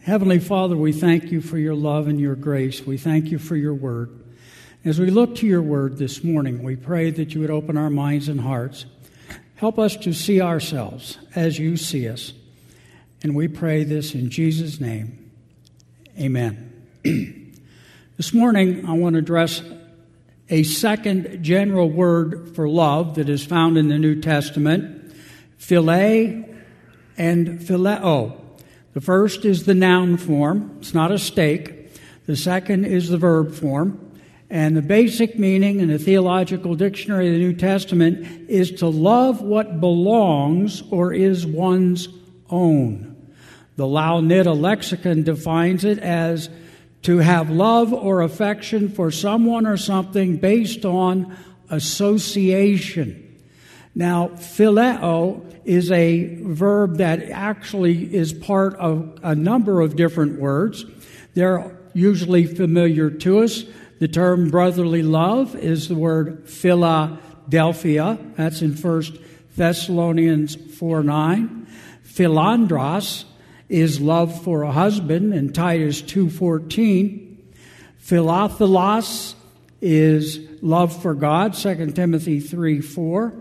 Heavenly Father, we thank you for your love and your grace. We thank you for your word. As we look to your word this morning, we pray that you would open our minds and hearts. Help us to see ourselves as you see us. And we pray this in Jesus' name. Amen. This morning, I want to address a second general word for love that is found in the New Testament, philia and phileo. The first is the noun form. It's not a steak. The second is the verb form. And the basic meaning in the Theological Dictionary of the New Testament is to love what belongs or is one's own. The Louw-Nida lexicon defines it as to have love or affection for someone or something based on association. Now, phileo is a verb that actually is part of a number of different words. They're usually familiar to us. The term brotherly love is the word Philadelphia. That's in 1 Thessalonians 4:9. Philandros is love for a husband in Titus 2:14. Philothelos is love for God, 2 Timothy 3:4.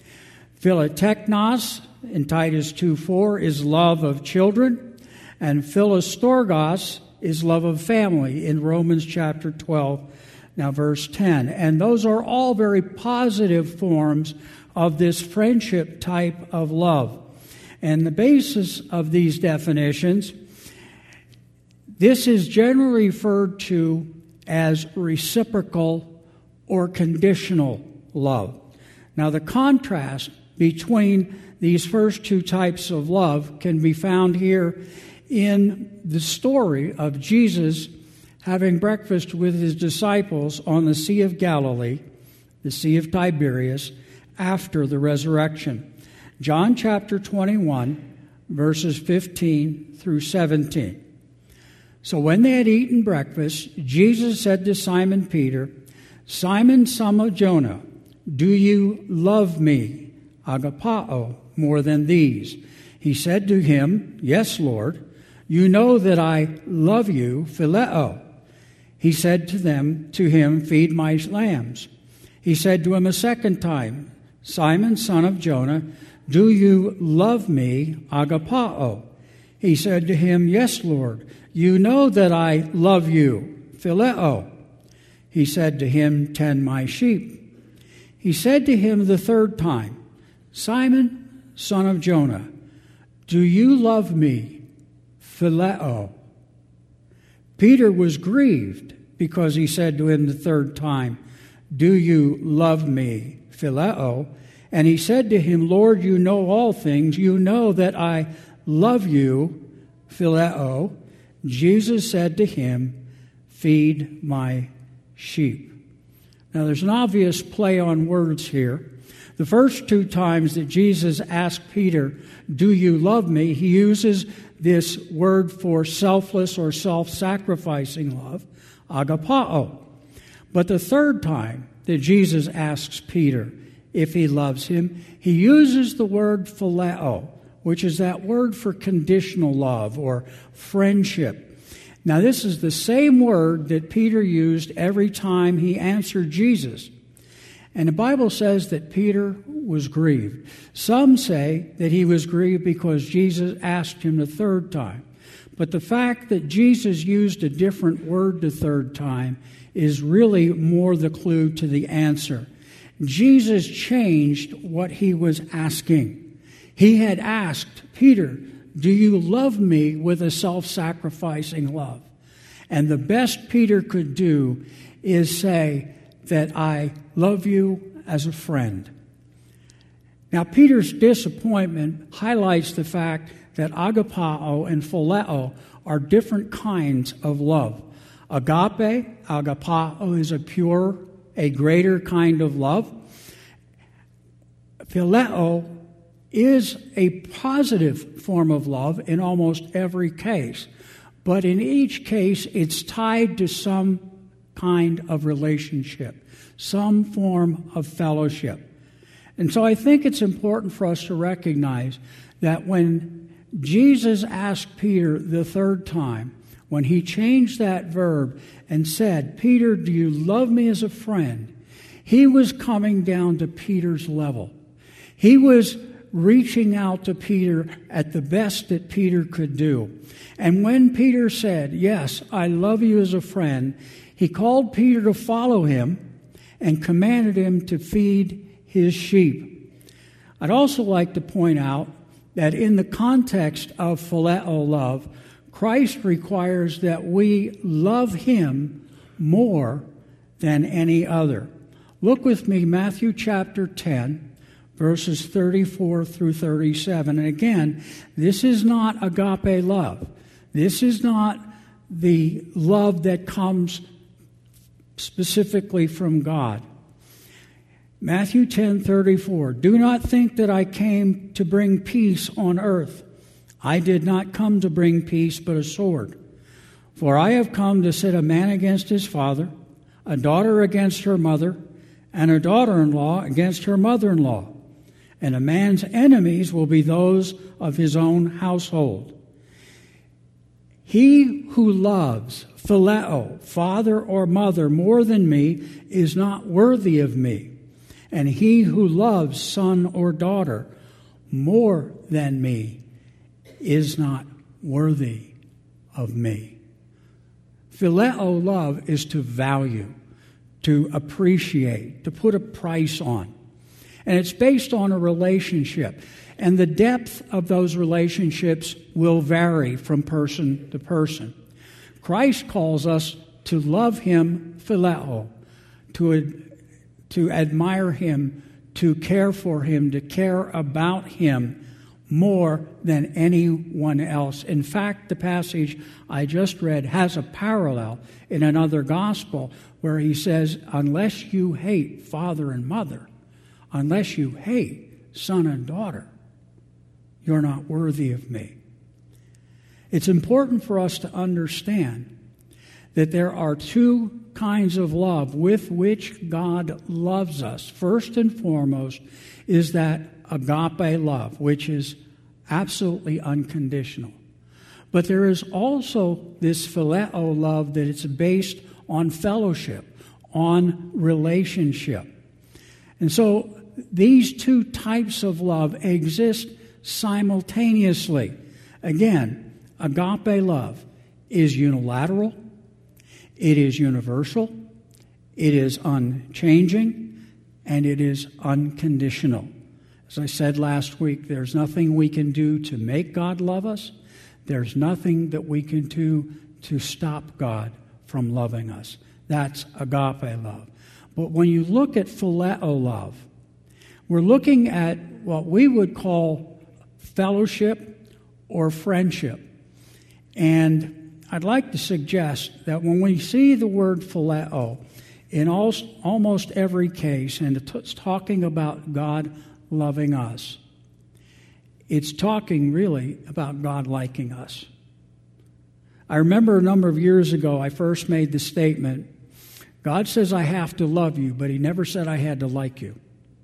Philoteknos in Titus 2:4 is love of children. And Philostorgos is love of family in Romans chapter 12, now verse 10. And those are all very positive forms of this friendship type of love. And the basis of these definitions, this is generally referred to as reciprocal or conditional love. Now, the contrast between these first two types of love can be found here in the story of Jesus having breakfast with his disciples on the Sea of Galilee, the Sea of Tiberias, after the resurrection. John chapter 21, verses 15 through 17. So when they had eaten breakfast, Jesus said to Simon Peter, "Simon, son of Jonah, do you love me, agapao, more than these?" He said to him, "Yes, Lord. You know that I love you, phileo." He said to him, "Feed my lambs." He said to him a second time, "Simon, son of Jonah, do you love me, agapao?" He said to him, "Yes, Lord. You know that I love you, phileo." He said to him, "Tend my sheep." He said to him the third time, "Simon, son of Jonah, do you love me, phileo?" Peter was grieved because he said to him the third time, "Do you love me, phileo?" And he said to him, "Lord, you know all things. You know that I love you, phileo." Jesus said to him, "Feed my sheep." Now, there's an obvious play on words here. The first two times that Jesus asked Peter, "Do you love me?" he uses this word for selfless or self-sacrificing love, agapao. But the third time that Jesus asks Peter if he loves him, he uses the word phileo, which is that word for conditional love or friendship. Now, this is the same word that Peter used every time he answered Jesus. And the Bible says that Peter was grieved. Some say that he was grieved because Jesus asked him the third time. But the fact that Jesus used a different word the third time is really more the clue to the answer. Jesus changed what he was asking. He had asked Peter, "Do you love me with a self-sacrificing love?" And the best Peter could do is say that I love you as a friend. Now, Peter's disappointment highlights the fact that agapao and phileo are different kinds of love. Agape, agapao, is a greater kind of love. Phileo is a positive form of love in almost every case. But in each case, it's tied to some kind of relationship, some form of fellowship. And so I think it's important for us to recognize that when Jesus asked Peter the third time, when he changed that verb and said, Peter, do you love me as a friend? He was coming down to Peter's level. He was reaching out to Peter at the best that Peter could do. And when Peter said, yes, I love you as a friend, he called Peter to follow him and commanded him to feed his sheep. I'd also like to point out that in the context of phileo love, Christ requires that we love him more than any other. Look with me, Matthew chapter 10, verses 34 through 37. And again, this is not agape love. This is not the love that comes specifically from God. Matthew 10:34. Do not think that I came to bring peace on earth. I did not come to bring peace, but a sword. For I have come to set a man against his father, a daughter against her mother, and a daughter-in-law against her mother-in-law. And a man's enemies will be those of his own household. He who loves, phileo, father or mother, more than me, is not worthy of me. And he who loves son or daughter more than me is not worthy of me. Phileo love is to value, to appreciate, to put a price on. And it's based on a relationship. And the depth of those relationships will vary from person to person. Christ calls us to love him phileo, to admire him, to care for him, to care about him more than anyone else. In fact, the passage I just read has a parallel in another gospel where he says, unless you hate father and mother, unless you hate son and daughter, you're not worthy of me. It's important for us to understand that there are two kinds of love with which God loves us. First and foremost is that agape love, which is absolutely unconditional. But there is also this phileo love that it's based on fellowship, on relationship. And so these two types of love exist simultaneously. Again, agape love is unilateral, it is universal, it is unchanging, and it is unconditional. As I said last week, there's nothing we can do to make God love us. There's nothing that we can do to stop God from loving us. That's agape love. But when you look at phileo love, we're looking at what we would call fellowship or friendship. And I'd like to suggest that when we see the word phileo in almost every case, and it's talking about God loving us, it's talking really about God liking us. I remember a number of years ago, I first made the statement, God says I have to love you, but he never said I had to like you.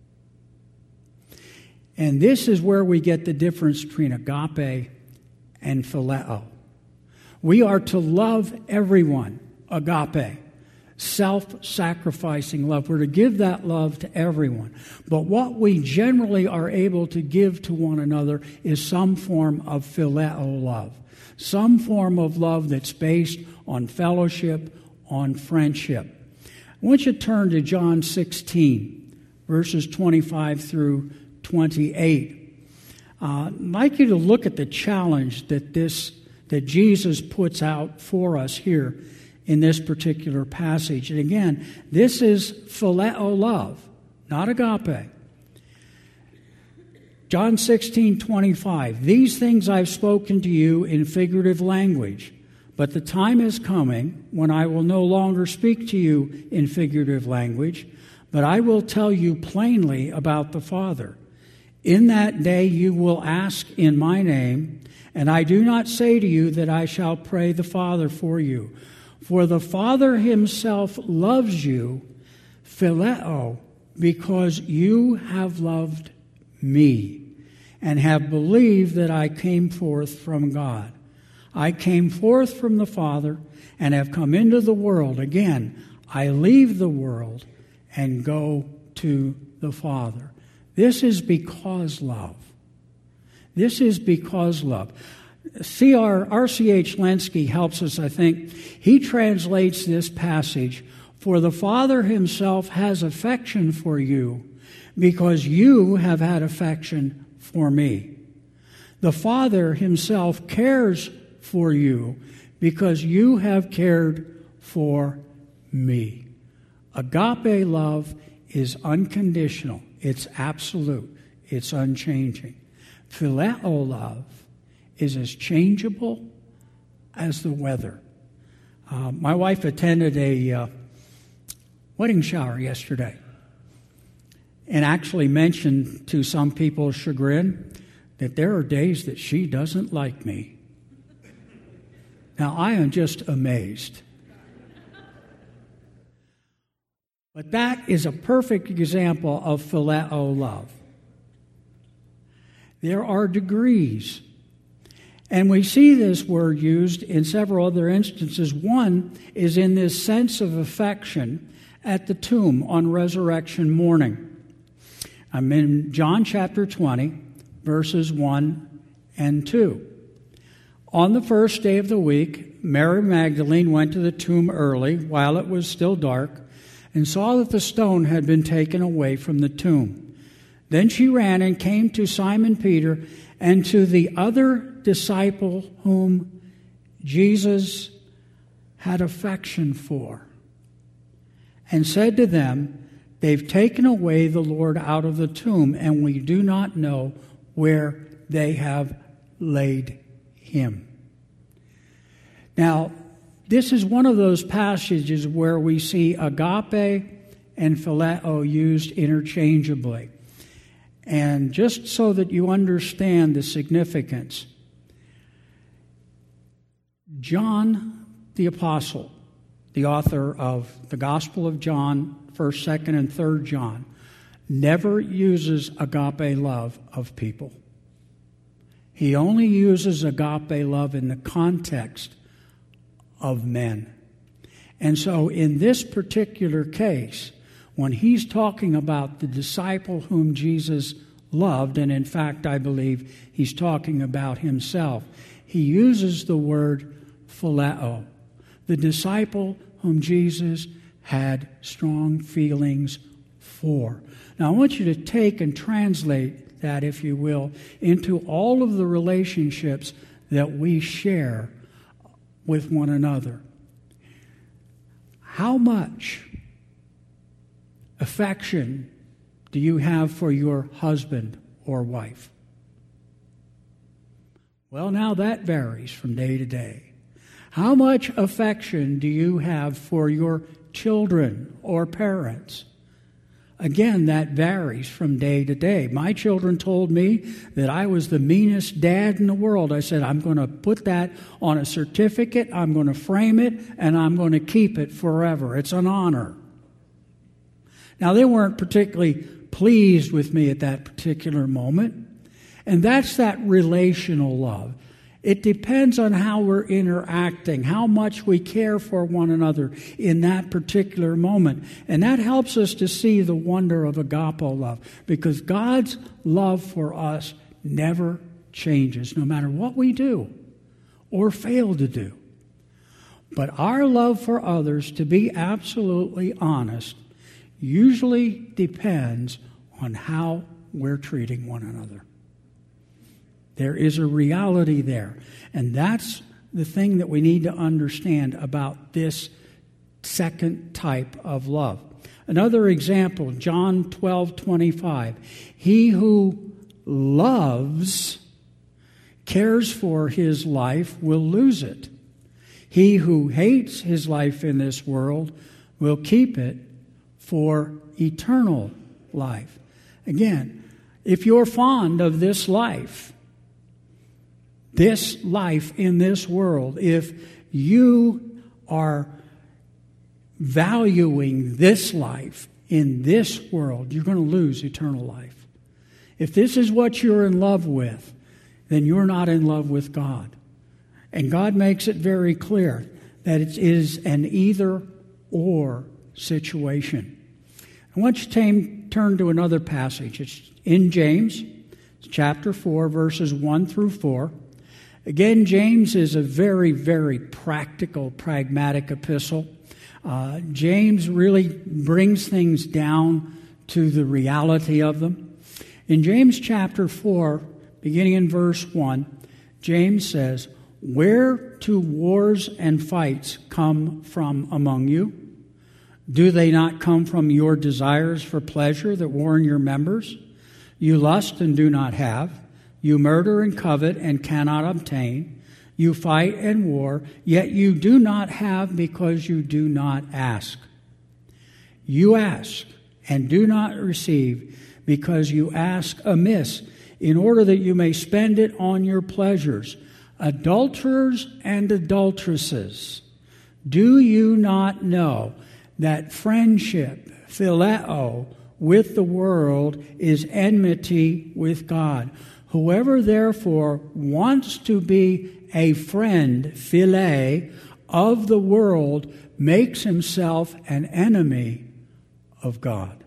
And this is where we get the difference between agape and phileo. We are to love everyone, agape, self-sacrificing love. We're to give that love to everyone. But what we generally are able to give to one another is some form of phileo love, some form of love that's based on fellowship, on friendship. I want you to turn to John 16, verses 25 through 28. I'd like you to look at the challenge that Jesus puts out for us here in this particular passage. And again, this is phileo love, not agape. John 16:25. These things I've spoken to you in figurative language, but the time is coming when I will no longer speak to you in figurative language, but I will tell you plainly about the Father. In that day you will ask in my name, and I do not say to you that I shall pray the Father for you. For the Father himself loves you, phileo, because you have loved me and have believed that I came forth from God. I came forth from the Father and have come into the world. Again, I leave the world and go to the Father. This is because love. This is because love. R.C.H. Lenski helps us, I think. He translates this passage, "For the Father himself has affection for you, because you have had affection for me. The Father himself cares for you, because you have cared for me." Agape love is unconditional. It's absolute. It's unchanging. Phileo love is as changeable as the weather. My wife attended a wedding shower yesterday and actually mentioned, to some people's chagrin, that there are days that she doesn't like me. Now, I am just amazed. But that is a perfect example of phileo love. There are degrees. And we see this word used in several other instances. One is in this sense of affection at the tomb on resurrection morning. I'm in John chapter 20, verses 1 and 2. On the first day of the week, Mary Magdalene went to the tomb early, while it was still dark, and saw that the stone had been taken away from the tomb. Then she ran and came to Simon Peter and to the other disciple whom Jesus had affection for, and said to them, "They've taken away the Lord out of the tomb, and we do not know where they have laid him." Now, this is one of those passages where we see agape and phileo used interchangeably. And just so that you understand the significance, John the Apostle, the author of the Gospel of John, 1st, 2nd, and 3rd John, never uses agape love of people. He only uses agape love in the context of men. And so in this particular case, when he's talking about the disciple whom Jesus loved, and in fact I believe he's talking about himself, he uses the word phileo, the disciple whom Jesus had strong feelings for. Now I want you to take and translate that, if you will, into all of the relationships that we share with one another. How much affection do you have for your husband or wife? Well, now that varies from day to day. How much affection do you have for your children or parents? Again, that varies from day to day. My children told me that I was the meanest dad in the world. I said, I'm going to put that on a certificate, I'm going to frame it, and I'm going to keep it forever. It's an honor. Now, they weren't particularly pleased with me at that particular moment, and that's that relational love. It depends on how we're interacting, how much we care for one another in that particular moment. And that helps us to see the wonder of agape love, because God's love for us never changes, no matter what we do or fail to do. But our love for others, to be absolutely honest, usually depends on how we're treating one another. There is a reality there. And that's the thing that we need to understand about this second type of love. Another example, John 12:25. He who loves, cares for his life, will lose it. He who hates his life in this world will keep it for eternal life. Again, if you're fond of this life in this world, if you are valuing this life in this world, you're going to lose eternal life. If this is what you're in love with, then you're not in love with God. And God makes it very clear that it is an either-or situation. I want you to turn to another passage. It's in James, chapter 4, verses 1 through 4. Again, James is a very, very practical, pragmatic epistle. James really brings things down to the reality of them. In James chapter 4, beginning in verse 1, James says, "Where do wars and fights come from among you? Do they not come from your desires for pleasure that war in your members? You lust and do not have. You murder and covet and cannot obtain. You fight and war, yet you do not have because you do not ask. You ask and do not receive because you ask amiss, in order that you may spend it on your pleasures. Adulterers and adulteresses, do you not know that friendship, phileo, with the world is enmity with God? Whoever therefore wants to be a friend, phile, of the world makes himself an enemy of God."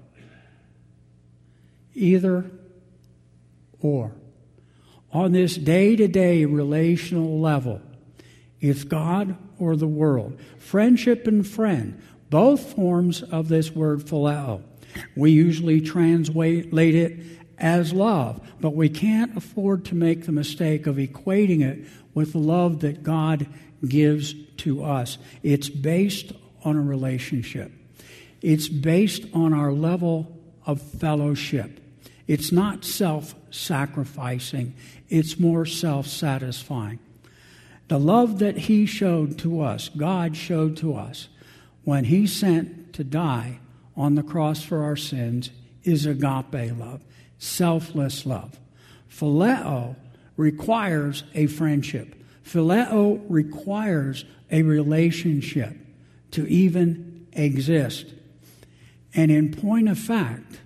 Either or. On this day-to-day relational level, it's God or the world. Friendship and friend, both forms of this word phileo. We usually translate it as love, but we can't afford to make the mistake of equating it with the love that God gives to us. It's based on a relationship. It's based on our level of fellowship. It's not self-sacrificing. It's more self-satisfying. The love that He showed to us, God showed to us, when He sent to die on the cross for our sins, is agape love, selfless love. Phileo requires a friendship. Phileo requires a relationship to even exist. And in point of fact,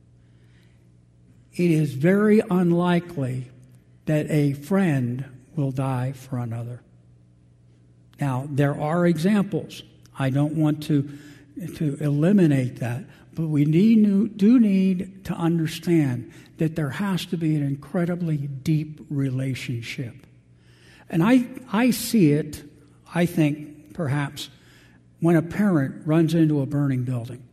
it is very unlikely that a friend will die for another. Now, there are examples. I don't want to eliminate that, but we do need to understand that there has to be an incredibly deep relationship. And I see it, I think, perhaps, when a parent runs into a burning building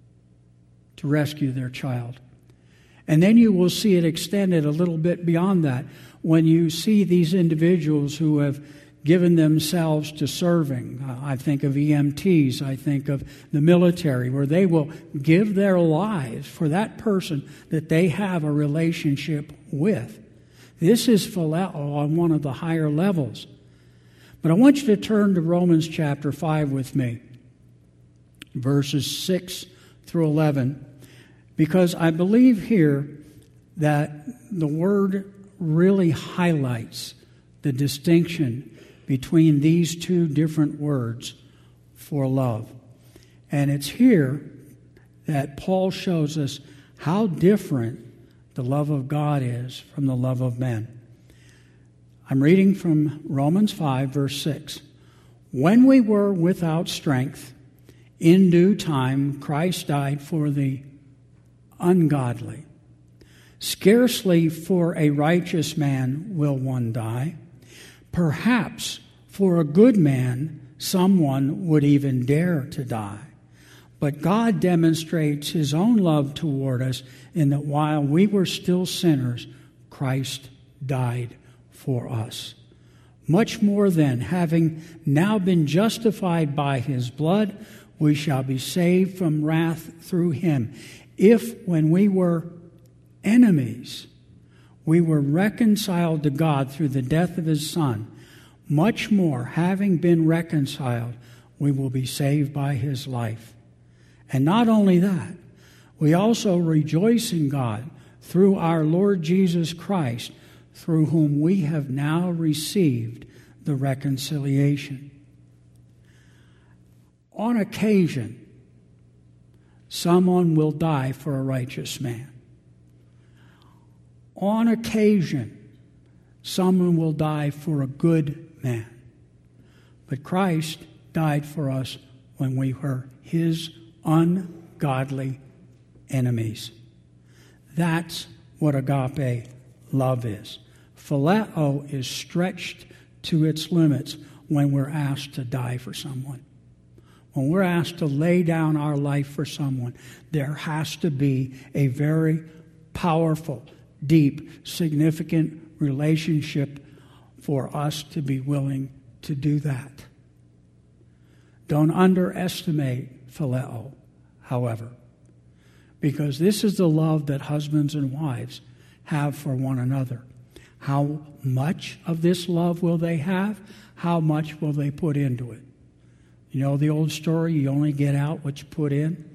to rescue their child. And then you will see it extended a little bit beyond that when you see these individuals who have given themselves to serving. I think of EMTs, I think of the military, where they will give their lives for that person that they have a relationship with. This is phileo on one of the higher levels. But I want you to turn to Romans chapter 5 with me, verses 6 through 11, because I believe here that the Word really highlights the distinction between these two different words for love. And it's here that Paul shows us how different the love of God is from the love of men. I'm reading from Romans 5, verse 6. "When we were without strength, in due time Christ died for the ungodly. Scarcely for a righteous man will one die. Perhaps for a good man someone would even dare to die. But God demonstrates His own love toward us in that while we were still sinners, Christ died for us. Much more then, having now been justified by His blood, we shall be saved from wrath through Him. If, when we were enemies, we were reconciled to God through the death of His Son, much more, having been reconciled, we will be saved by His life. And not only that, we also rejoice in God through our Lord Jesus Christ, through whom we have now received the reconciliation." On occasion, someone will die for a righteous man. On occasion, someone will die for a good man. But Christ died for us when we were his ungodly enemies. That's what agape love is. Phileo is stretched to its limits when we're asked to die for someone. When we're asked to lay down our life for someone, there has to be a very powerful, deep, significant relationship for us to be willing to do that. Don't underestimate phileo, however, because this is the love that husbands and wives have for one another. How much of this love will they have? How much will they put into it? You know the old story, you only get out what you put in?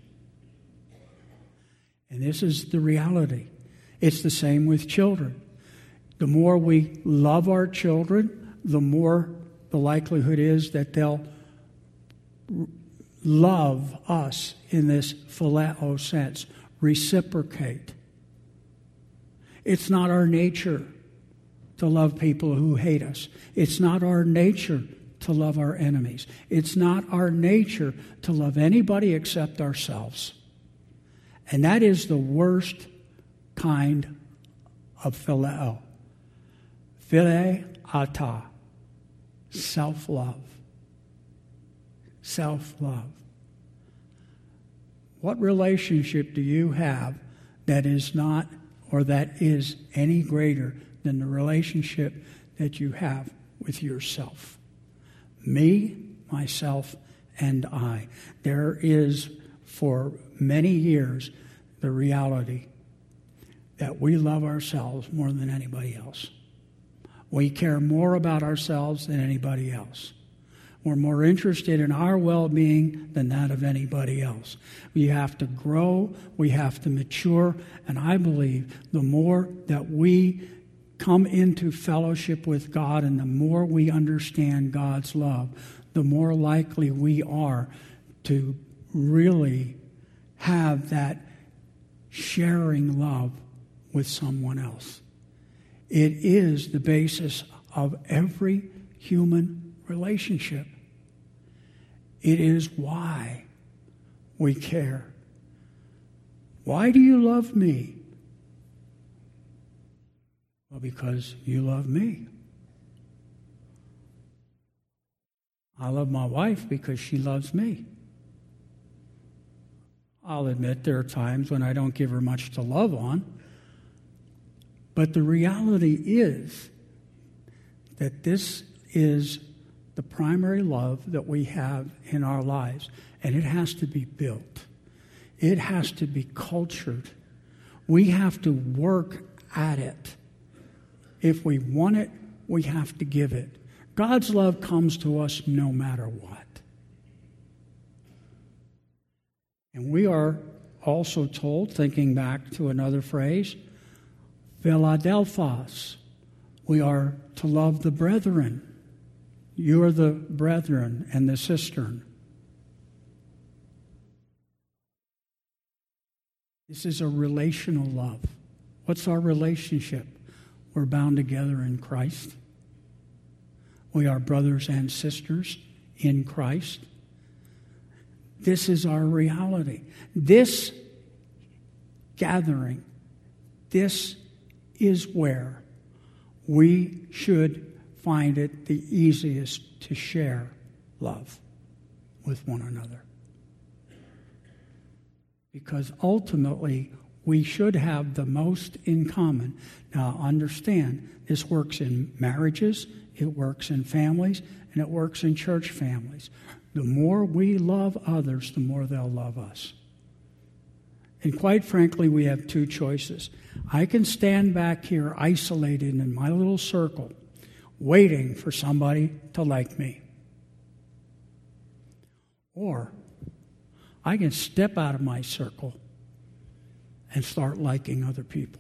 And this is the reality. It's the same with children. The more we love our children, the more the likelihood is that they'll love us in this phileo sense, reciprocate. It's not our nature to love people who hate us. It's not our nature to love our enemies. It's not our nature to love anybody except ourselves. And that is the worst kind of phileo. Phileata, self-love. Self-love. What relationship do you have that is not, or that is any greater than the relationship that you have with yourself? Me, myself, and I. There is, for many years, the reality that we love ourselves more than anybody else. We care more about ourselves than anybody else. We're more interested in our well-being than that of anybody else. We have to grow, we have to mature, and I believe the more that we come into fellowship with God and the more we understand God's love, the more likely we are to really have that sharing love with someone else. It is the basis of every human relationship. It is why we care. Why do you love me? Well, because you love me. I love my wife because she loves me. I'll admit there are times when I don't give her much to love on. But the reality is that this is the primary love that we have in our lives. And it has to be built. It has to be cultured. We have to work at it. If we want it, we have to give it. God's love comes to us no matter what. And we are also told, thinking back to another phrase, Philadelphos. We are to love the brethren. You are the brethren and the cistern. This is a relational love. What's our relationship? We're bound together in Christ. We are brothers and sisters in Christ. This is our reality. This gathering, this is where we should find it the easiest to share love with one another. Because ultimately, we should have the most in common. Now, understand, this works in marriages, it works in families, and it works in church families. The more we love others, the more they'll love us. And quite frankly, we have two choices. I can stand back here isolated in my little circle, waiting for somebody to like me. Or I can step out of my circle and start liking other people.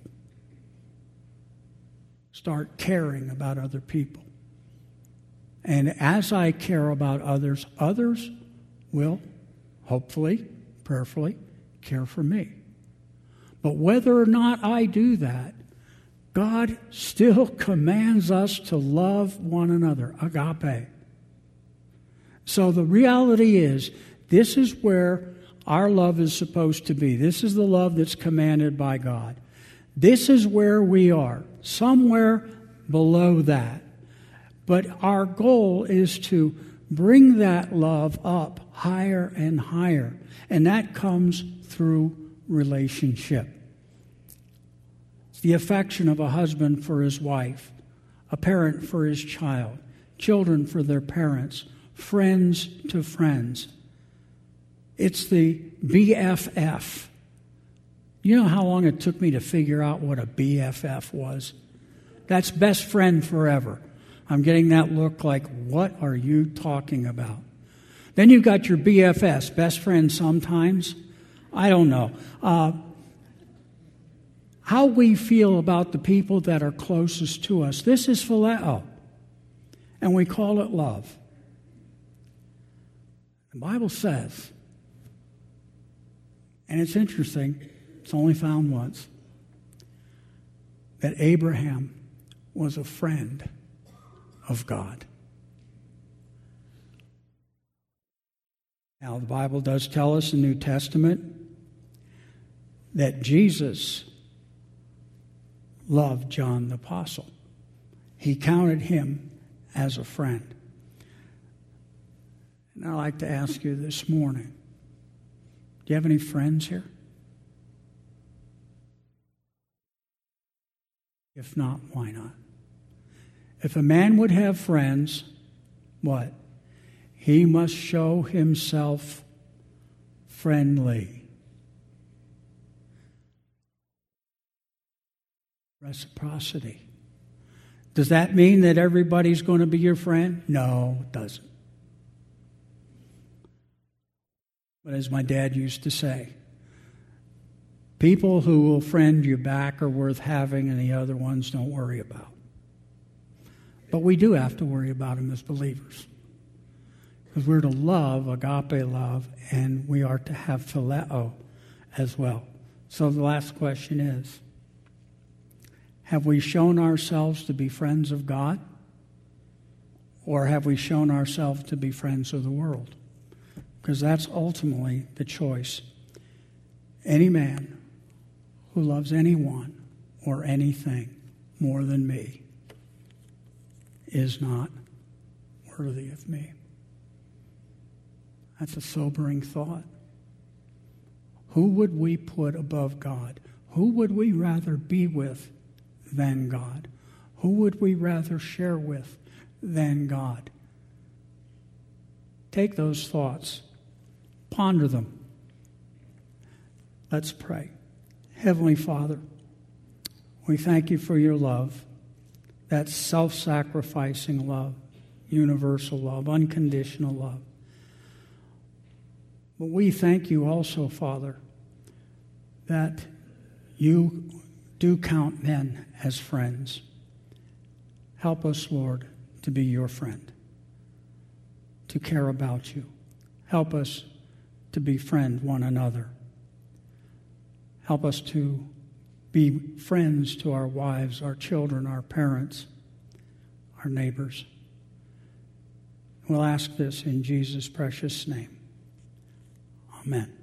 Start caring about other people. And as I care about others, others will, hopefully, prayerfully, care for me. But whether or not I do that God still commands us to love one another, agape. So the reality is, this is where our love is supposed to be. This is the love that's commanded by God. This is where we are, somewhere below that. But our goal is to bring that love up higher and higher. And that comes through relationship. It's the affection of a husband for his wife, a parent for his child, children for their parents, friends to friends. It's the BFF. You know how long it took me to figure out what a BFF was? That's best friend forever. I'm getting that look like, what are you talking about? Then you've got your BFS, best friend sometimes. I don't know. How we feel about the people that are closest to us. This is phileo, and we call it love. The Bible says, and it's interesting, it's only found once, that Abraham was a friend of God. Now, the Bible does tell us in the New Testament that Jesus loved John the Apostle. He counted him as a friend. And I'd like to ask you this morning, do you have any friends here? If not, why not? If a man would have friends, what? He must show himself friendly. Reciprocity. Does that mean that everybody's going to be your friend? No, it doesn't. But as my dad used to say, people who will friend you back are worth having, and the other ones don't worry about. But we do have to worry about them as believers. Because we're to love, agape love, and we are to have phileo as well. So the last question is, have we shown ourselves to be friends of God? Or have we shown ourselves to be friends of the world? Because that's ultimately the choice. Any man who loves anyone or anything more than me is not worthy of me. That's a sobering thought. Who would we put above God? Who would we rather be with than God? Who would we rather share with than God? Take those thoughts. Ponder them. Let's pray. Heavenly Father, we thank you for your love, that self-sacrificing love, universal love, unconditional love. But we thank you also, Father, that you do count men as friends. Help us, Lord, to be your friend, to care about you. Help us to befriend one another. Help us to be friends to our wives, our children, our parents, our neighbors. We'll ask this in Jesus' precious name. Amen.